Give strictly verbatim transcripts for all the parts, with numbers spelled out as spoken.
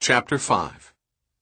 Chapter five.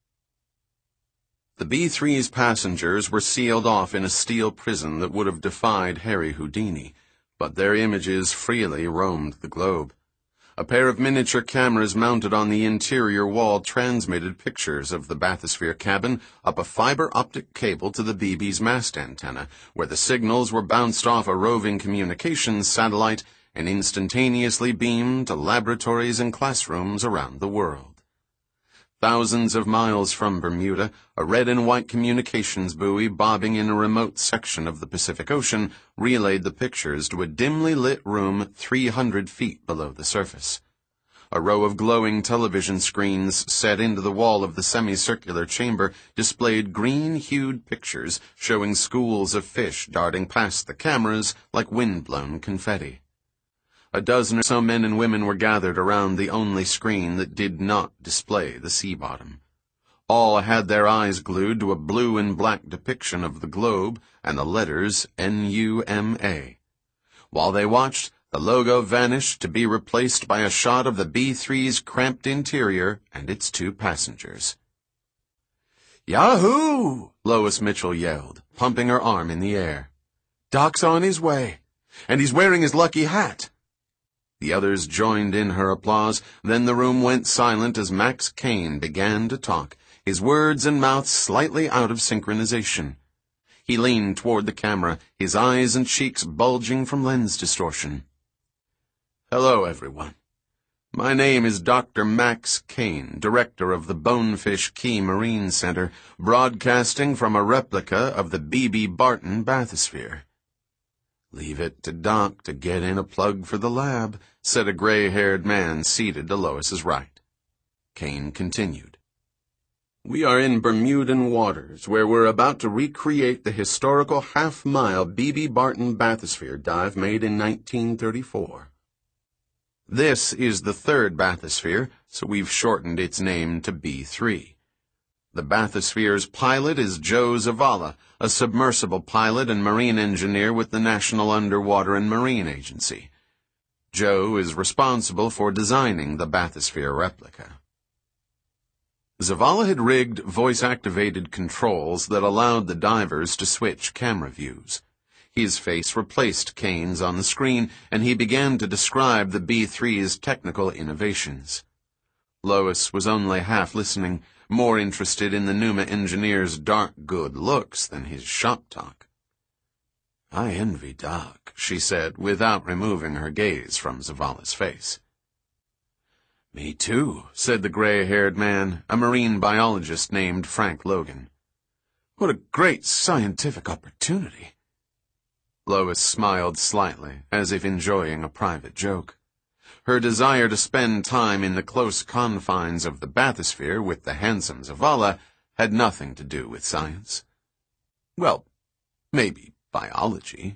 The B three's passengers were sealed off in a steel prison that would have defied Harry Houdini, but their images freely roamed the globe. A pair of miniature cameras mounted on the interior wall transmitted pictures of the bathysphere cabin up a fiber-optic cable to the B B's mast antenna, where the signals were bounced off a roving communications satellite and instantaneously beamed to laboratories and classrooms around the world. Thousands of miles from Bermuda, a red and white communications buoy bobbing in a remote section of the Pacific Ocean relayed the pictures to a dimly lit room three hundred feet below the surface. A row of glowing television screens set into the wall of the semicircular chamber displayed green-hued pictures showing schools of fish darting past the cameras like wind-blown confetti. A dozen or so men and women were gathered around the only screen that did not display the sea bottom. All had their eyes glued to a blue and black depiction of the globe and the letters N U M A. While they watched, the logo vanished to be replaced by a shot of the B three's cramped interior and its two passengers. "Yahoo!" Lois Mitchell yelled, pumping her arm in the air. "Doc's on his way, and he's wearing his lucky hat." The others joined in her applause. Then the room went silent as Max Kane began to talk, his words and mouth slightly out of synchronization. He leaned toward the camera, his eyes and cheeks bulging from lens distortion. "Hello, everyone. My name is Doctor Max Kane, director of the Bonefish Key Marine Center, broadcasting from a replica of the B B Barton bathysphere." "Leave it to Doc to get in a plug for the lab," said a gray-haired man seated to Lois's right. Kane continued. "We are in Bermudan waters, where we're about to recreate the historical half-mile B B Barton bathysphere dive made in nineteen thirty-four. This is the third bathysphere, so we've shortened its name to B three. The bathysphere's pilot is Joe Zavala, a submersible pilot and marine engineer with the National Underwater and Marine Agency. Joe is responsible for designing the bathysphere replica." Zavala had rigged voice-activated controls that allowed the divers to switch camera views. His face replaced Kane's on the screen, and he began to describe the B three's technical innovations. Lois was only half listening, more interested in the Numa engineer's dark good looks than his shop talk. "I envy Doc," she said, without removing her gaze from Zavala's face. "Me too," said the gray-haired man, a marine biologist named Frank Logan. "What a great scientific opportunity." Lois smiled slightly, as if enjoying a private joke. Her desire to spend time in the close confines of the bathysphere with the handsome Zavala had nothing to do with science. Well, maybe biology.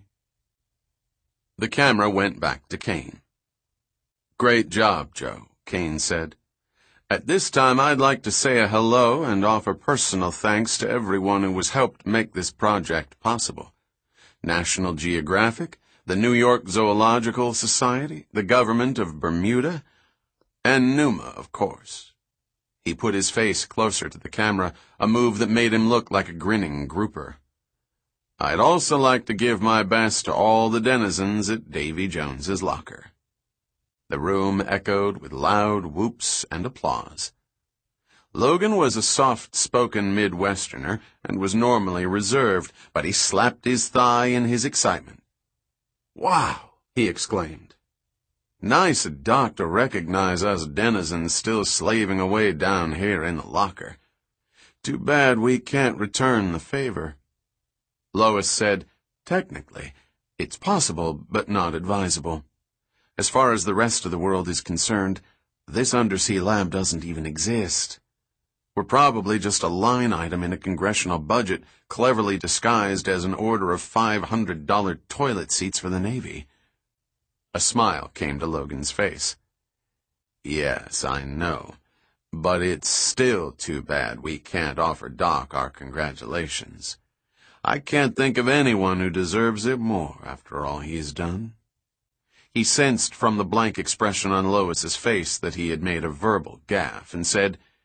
The camera went back to Kane. "Great job, Joe," Kane said. "At this time, I'd like to say a hello and offer personal thanks to everyone who has helped make this project possible. National Geographic, the New York Zoological Society, the government of Bermuda, and Numa, of course." He put his face closer to the camera, a move that made him look like a grinning grouper. "I'd also like to give my best to all the denizens at Davy Jones's locker." The room echoed with loud whoops and applause. Logan was a soft-spoken Midwesterner and was normally reserved, but he slapped his thigh in his excitement. "Wow!" he exclaimed. "Nice of Doc to recognize us denizens still slaving away down here in the locker. Too bad we can't return the favor." Lois said, "Technically, it's possible, but not advisable. As far as the rest of the world is concerned, this undersea lab doesn't even exist. We're probably just a line item in a congressional budget, cleverly disguised as an order of five hundred dollar toilet seats for the Navy." A smile came to Logan's face. "Yes, I know, but it's still too bad we can't offer Doc our congratulations. I can't think of anyone who deserves it more after all he's done." He sensed from the blank expression on Lois's face that he had made a verbal gaffe and said,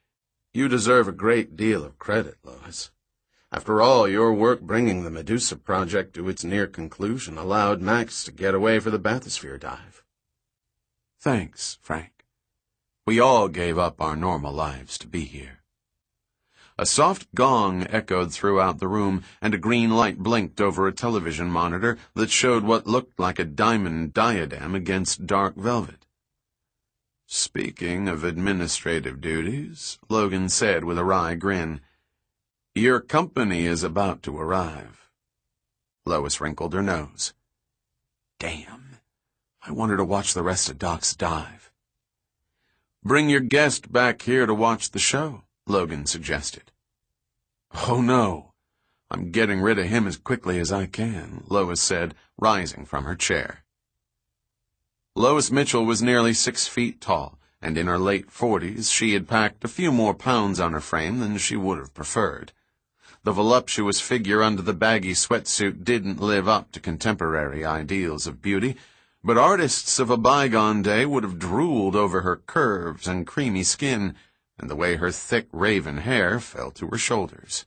You deserve a great deal of credit, Lois. After all, your work bringing the Medusa project to its near conclusion allowed Max to get away for the bathysphere dive. Thanks, Frank. We all gave up our normal lives to be here. A soft gong echoed throughout the room, and a green light blinked over a television monitor that showed what looked like a diamond diadem against dark velvet. Speaking of administrative duties, Logan said with a wry grin, "Your company is about to arrive." Lois wrinkled her nose. Damn. I wanted to watch the rest of Doc's dive. Bring your guest back here to watch the show, Logan suggested. Oh no. I'm getting rid of him as quickly as I can, Lois said, rising from her chair. Lois Mitchell was nearly six feet tall, and in her late forties she had packed a few more pounds on her frame than she would have preferred. The voluptuous figure under the baggy sweatsuit didn't live up to contemporary ideals of beauty, but artists of a bygone day would have drooled over her curves and creamy skin, and the way her thick raven hair fell to her shoulders.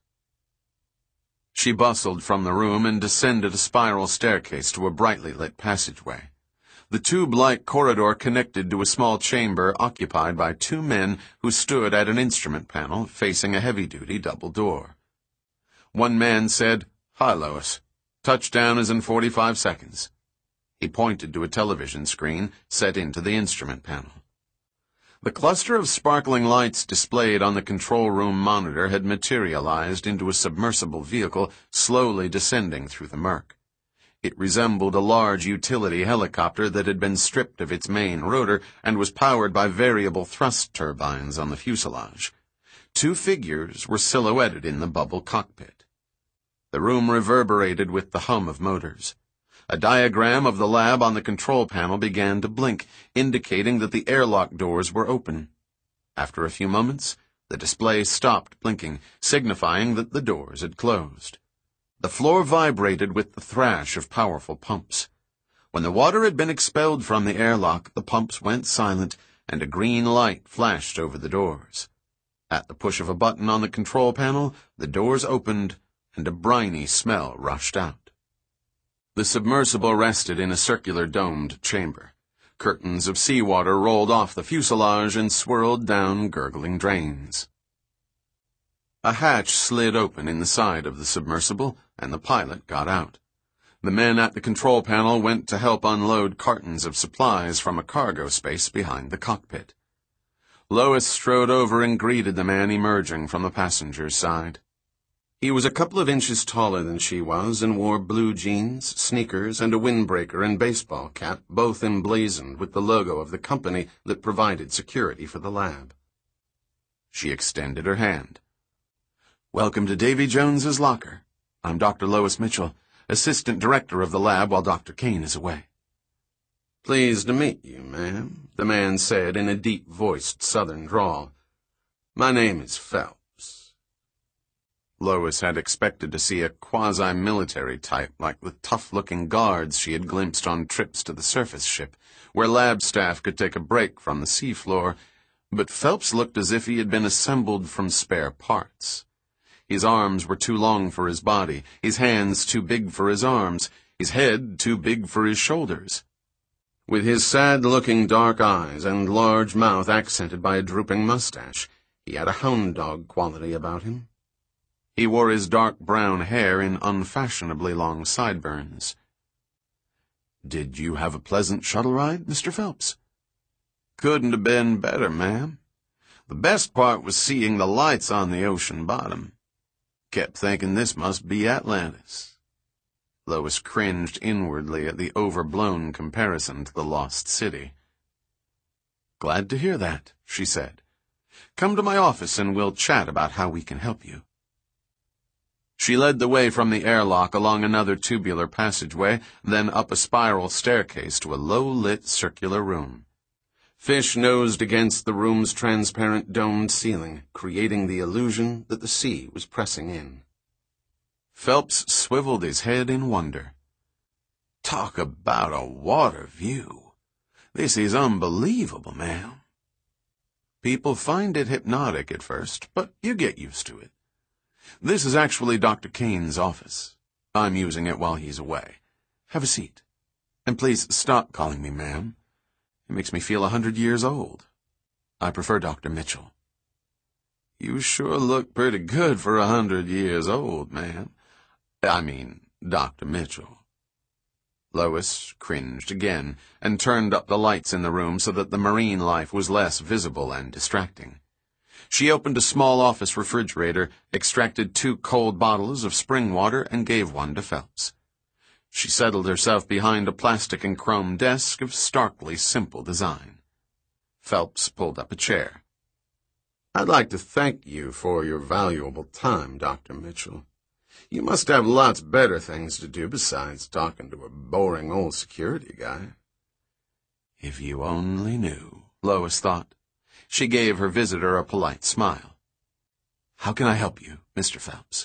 She bustled from the room and descended a spiral staircase to a brightly lit passageway. The tube-like corridor connected to a small chamber occupied by two men who stood at an instrument panel facing a heavy-duty double door. One man said, "Hi, Lois. Touchdown is in forty-five seconds." He pointed to a television screen set into the instrument panel. The cluster of sparkling lights displayed on the control room monitor had materialized into a submersible vehicle slowly descending through the murk. It resembled a large utility helicopter that had been stripped of its main rotor and was powered by variable thrust turbines on the fuselage. Two figures were silhouetted in the bubble cockpit. The room reverberated with the hum of motors. A diagram of the lab on the control panel began to blink, indicating that the airlock doors were open. After a few moments, the display stopped blinking, signifying that the doors had closed. The floor vibrated with the thrash of powerful pumps. When the water had been expelled from the airlock, the pumps went silent, and a green light flashed over the doors. At the push of a button on the control panel, the doors opened, and a briny smell rushed out. The submersible rested in a circular domed chamber. Curtains of seawater rolled off the fuselage and swirled down gurgling drains. A hatch slid open in the side of the submersible, and the pilot got out. The men at the control panel went to help unload cartons of supplies from a cargo space behind the cockpit. Lois strode over and greeted the man emerging from the passenger's side. He was a couple of inches taller than she was and wore blue jeans, sneakers, and a windbreaker and baseball cap, both emblazoned with the logo of the company that provided security for the lab. She extended her hand. "Welcome to Davy Jones's locker. I'm Doctor Lois Mitchell, assistant director of the lab while Doctor Kane is away." "Pleased to meet you, ma'am," the man said in a deep-voiced southern drawl. "My name is Phelps." Lois had expected to see a quasi-military type like the tough-looking guards she had glimpsed on trips to the surface ship, where lab staff could take a break from the seafloor, but Phelps looked as if he had been assembled from spare parts. His arms were too long for his body, his hands too big for his arms, his head too big for his shoulders. With his sad-looking dark eyes and large mouth accented by a drooping mustache, he had a hound dog quality about him. He wore his dark brown hair in unfashionably long sideburns. "Did you have a pleasant shuttle ride, Mister Phelps?" "Couldn't have been better, ma'am. The best part was seeing the lights on the ocean bottom. Kept thinking this must be Atlantis." Lois cringed inwardly at the overblown comparison to the lost city. "Glad to hear that," she said. "Come to my office and we'll chat about how we can help you." She led the way from the airlock along another tubular passageway, then up a spiral staircase to a low-lit circular room. Fish nosed against the room's transparent domed ceiling, creating the illusion that the sea was pressing in. Phelps swiveled his head in wonder. "Talk about a water view. This is unbelievable, ma'am." People find it hypnotic at first, but you get used to it. This is actually Doctor Kane's office. I'm using it while he's away. Have a seat. And please stop calling me ma'am. It makes me feel a hundred years old. I prefer Doctor Mitchell. You sure look pretty good for a hundred years old, ma'am. I mean, Doctor Mitchell. Lois cringed again and turned up the lights in the room so that the marine life was less visible and distracting. She opened a small office refrigerator, extracted two cold bottles of spring water, and gave one to Phelps. She settled herself behind a plastic and chrome desk of starkly simple design. Phelps pulled up a chair. I'd like to thank you for your valuable time, Doctor Mitchell. You must have lots better things to do besides talking to a boring old security guy. If you only knew, Lois thought. She gave her visitor a polite smile. How can I help you, Mister Phelps?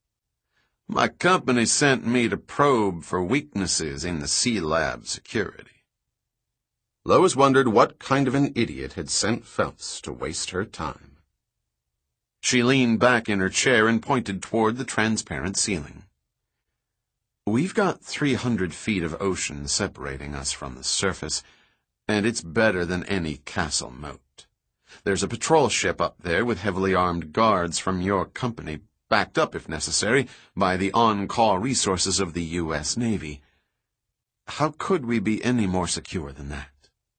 My company sent me to probe for weaknesses in the C-Lab security. Lois wondered what kind of an idiot had sent Phelps to waste her time. She leaned back in her chair and pointed toward the transparent ceiling. We've got three hundred feet of ocean separating us from the surface, and it's better than any castle moat. There's a patrol ship up there with heavily armed guards from your company, backed up, if necessary, by the on-call resources of the U S Navy. How could we be any more secure than that?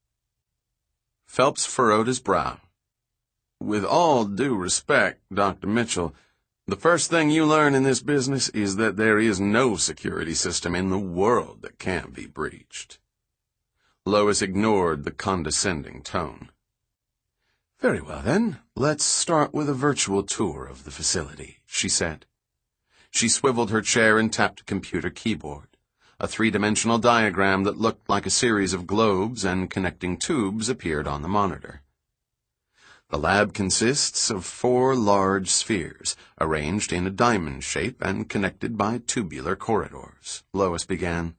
Phelps furrowed his brow. With all due respect, Doctor Mitchell, the first thing you learn in this business is that there is no security system in the world that can't be breached. Lois ignored the condescending tone. Very well, then, let's start with a virtual tour of the facility, she said. She swiveled her chair and tapped a computer keyboard. A three-dimensional diagram that looked like a series of globes and connecting tubes appeared on the monitor. The lab consists of four large spheres, arranged in a diamond shape and connected by tubular corridors, Lois began.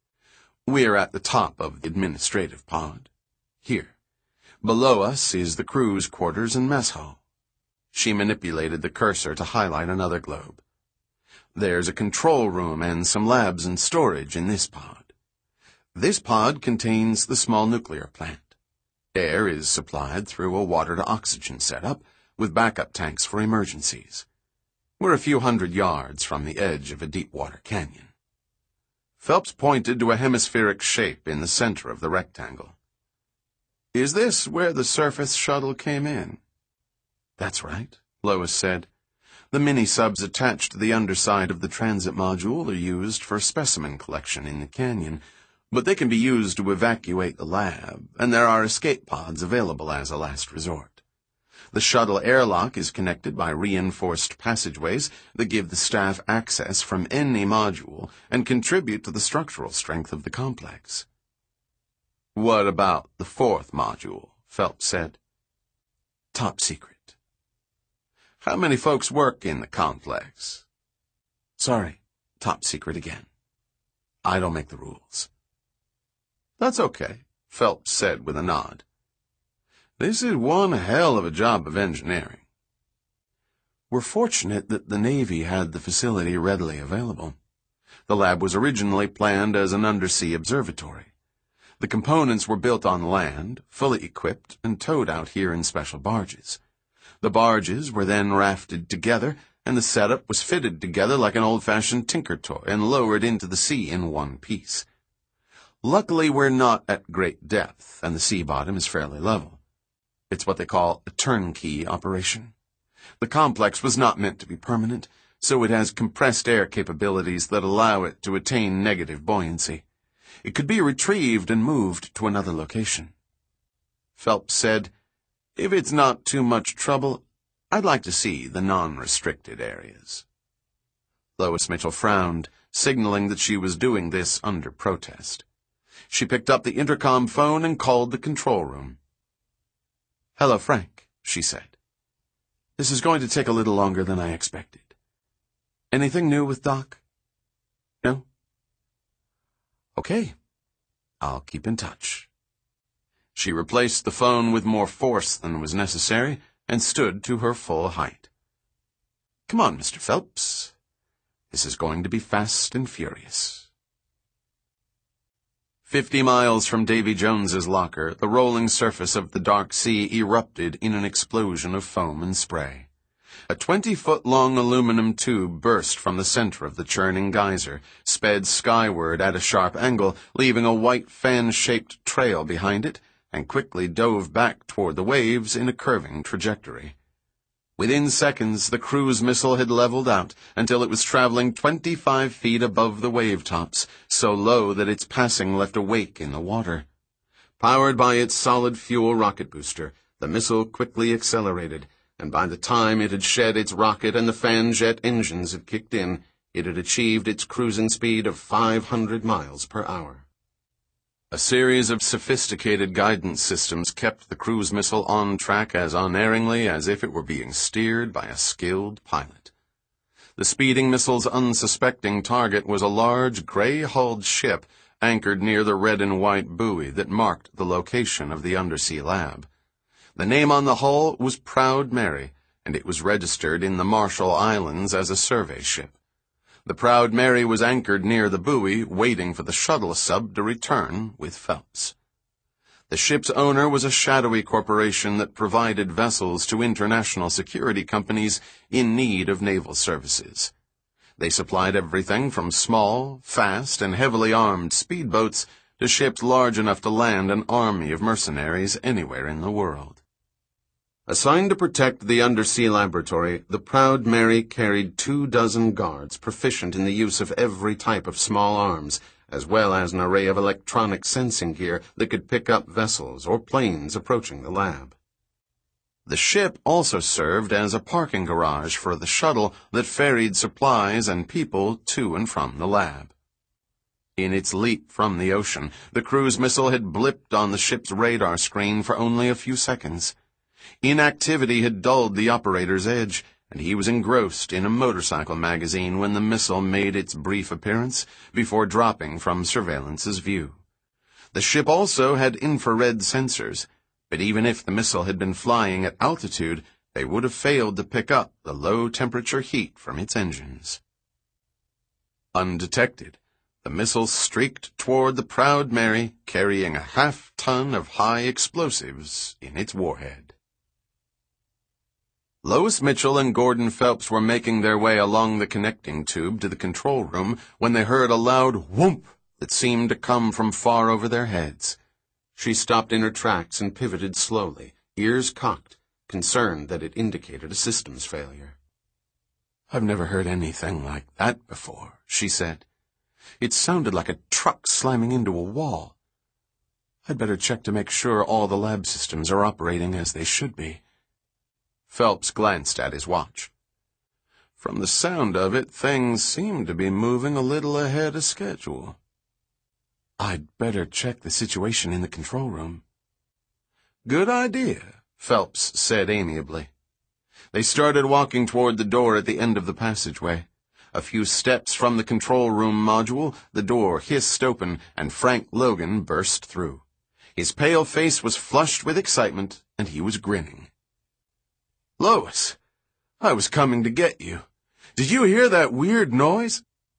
We're at the top of the administrative pod. Here. Below us is the crew's quarters and mess hall. She manipulated the cursor to highlight another globe. There's a control room and some labs and storage in this pod. This pod contains the small nuclear plant. Air is supplied through a water-to-oxygen setup, with backup tanks for emergencies. We're a few hundred yards from the edge of a deep-water canyon. Phelps pointed to a hemispheric shape in the center of the rectangle. Is this where the surface shuttle came in? That's right, Lois said. The mini-subs attached to the underside of the transit module are used for specimen collection in the canyon, but they can be used to evacuate the lab, and there are escape pods available as a last resort. The shuttle airlock is connected by reinforced passageways that give the staff access from any module and contribute to the structural strength of the complex. What about the fourth module? Phelps said. Top secret. How many folks work in the complex? Sorry, top secret again. I don't make the rules. That's okay, Phelps said with a nod. This is one hell of a job of engineering. We're fortunate that the Navy had the facility readily available. The lab was originally planned as an undersea observatory. The components were built on land, fully equipped, and towed out here in special barges. The barges were then rafted together, and the setup was fitted together like an old-fashioned tinker toy and lowered into the sea in one piece. Luckily, we're not at great depth, and the sea bottom is fairly level. It's what they call a turnkey operation. The complex was not meant to be permanent, so it has compressed air capabilities that allow it to attain negative buoyancy. It could be retrieved and moved to another location. Phelps said, If it's not too much trouble, I'd like to see the non-restricted areas. Lois Mitchell frowned, signaling that she was doing this under protest. She picked up the intercom phone and called the control room. Hello, Frank, she said. This is going to take a little longer than I expected. Anything new with Doc? No? Okay. I'll keep in touch. She replaced the phone with more force than was necessary and stood to her full height. "Come on, Mister Phelps. This is going to be fast and furious." Fifty miles from Davy Jones's locker, the rolling surface of the dark sea erupted in an explosion of foam and spray. A twenty-foot-long aluminum tube burst from the center of the churning geyser, sped skyward at a sharp angle, leaving a white fan-shaped trail behind it, and quickly dove back toward the waves in a curving trajectory. Within seconds, the cruise missile had leveled out until it was traveling twenty-five feet above the wave tops, so low that its passing left a wake in the water. Powered by its solid-fuel rocket booster, the missile quickly accelerated, and by the time it had shed its rocket and the fan-jet engines had kicked in, it had achieved its cruising speed of five hundred miles per hour. A series of sophisticated guidance systems kept the cruise missile on track as unerringly as if it were being steered by a skilled pilot. The speeding missile's unsuspecting target was a large, gray-hulled ship anchored near the red and white buoy that marked the location of the undersea lab. The name on the hull was Proud Mary, and it was registered in the Marshall Islands as a survey ship. The Proud Mary was anchored near the buoy, waiting for the shuttle sub to return with Phelps. The ship's owner was a shadowy corporation that provided vessels to international security companies in need of naval services. They supplied everything from small, fast, and heavily armed speedboats to ships large enough to land an army of mercenaries anywhere in the world. Assigned to protect the undersea laboratory, the Proud Mary carried two dozen guards proficient in the use of every type of small arms, as well as an array of electronic sensing gear that could pick up vessels or planes approaching the lab. The ship also served as a parking garage for the shuttle that ferried supplies and people to and from the lab. In its leap from the ocean, the cruise missile had blipped on the ship's radar screen for only a few seconds. Inactivity had dulled the operator's edge, and he was engrossed in a motorcycle magazine when the missile made its brief appearance before dropping from surveillance's view. The ship also had infrared sensors, but even if the missile had been flying at altitude, they would have failed to pick up the low-temperature heat from its engines. Undetected, the missile streaked toward the Proud Mary, carrying a half-ton of high explosives in its warhead. Lois Mitchell and Gordon Phelps were making their way along the connecting tube to the control room when they heard a loud whoomp that seemed to come from far over their heads. She stopped in her tracks and pivoted slowly, ears cocked, concerned that it indicated a systems failure. "I've never heard anything like that before," she said. "It sounded like a truck slamming into a wall. I'd better check to make sure all the lab systems are operating as they should be." Phelps glanced at his watch. From the sound of it, things seemed to be moving a little ahead of schedule. "I'd better check the situation in the control room." "Good idea," Phelps said amiably. They started walking toward the door at the end of the passageway. A few steps from the control room module, the door hissed open, and Frank Logan burst through. His pale face was flushed with excitement, and he was grinning. "Lois, I was coming to get you. Did you hear that weird noise?"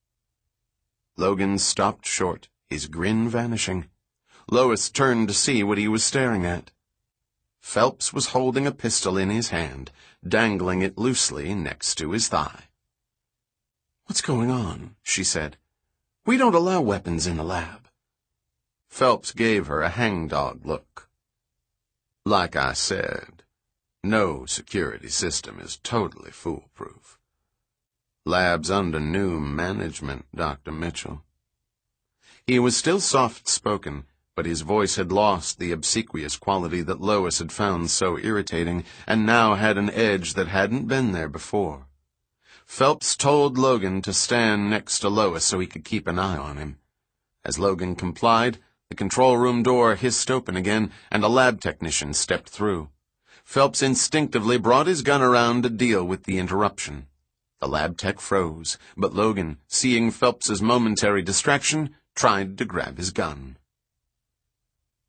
Logan stopped short, his grin vanishing. Lois turned to see what he was staring at. Phelps was holding a pistol in his hand, dangling it loosely next to his thigh. "What's going on?" she said. "We don't allow weapons in the lab." Phelps gave her a hangdog look. "Like I said, no security system is totally foolproof. Lab's under new management, Doctor Mitchell." He was still soft-spoken, but his voice had lost the obsequious quality that Lois had found so irritating, and now had an edge that hadn't been there before. Phelps told Logan to stand next to Lois so he could keep an eye on him. As Logan complied, the control room door hissed open again, and a lab technician stepped through. Phelps instinctively brought his gun around to deal with the interruption. The lab tech froze, but Logan, seeing Phelps's momentary distraction, tried to grab his gun.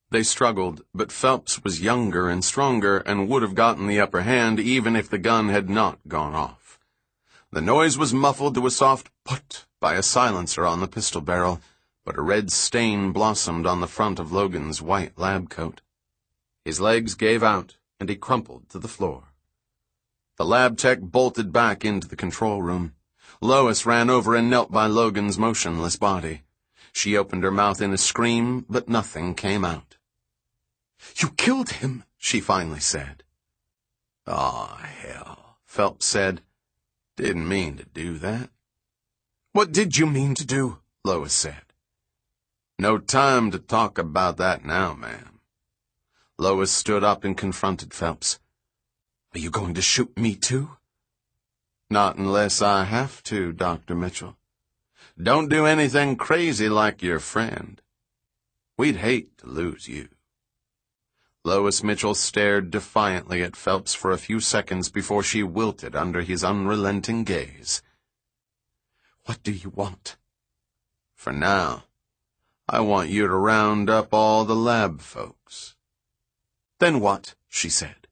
They struggled, but Phelps was younger and stronger and would have gotten the upper hand even if the gun had not gone off. The noise was muffled to a soft put by a silencer on the pistol barrel, but a red stain blossomed on the front of Logan's white lab coat. His legs gave out, and he crumpled to the floor. The lab tech bolted back into the control room. Lois ran over and knelt by Logan's motionless body. She opened her mouth in a scream, but nothing came out. "You killed him," she finally said. "Aw, hell," Phelps said. "Didn't mean to do that." "What did you mean to do?" Lois said. "No time to talk about that now, ma'am." Lois stood up and confronted Phelps. "Are you going to shoot me too?" "Not unless I have to, Doctor Mitchell. Don't do anything crazy like your friend. We'd hate to lose you." Lois Mitchell stared defiantly at Phelps for a few seconds before she wilted under his unrelenting gaze. "What do you want?" "For now, I want you to round up all the lab folks." "Then what?" she said.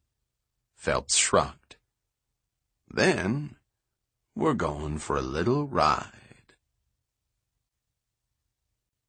Phelps shrugged. "Then we're going for a little ride."